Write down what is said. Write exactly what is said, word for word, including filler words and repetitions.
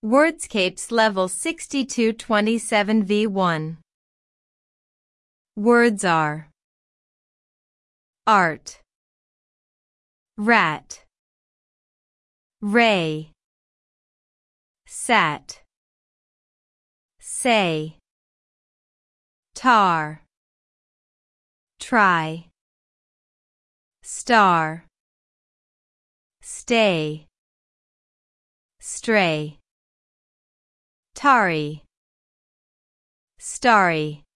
Wordscapes Level sixty-two twenty-seven V one. Words are art, rat, ray, sat, say, tar, try, star, stay, stray, tarry, starry.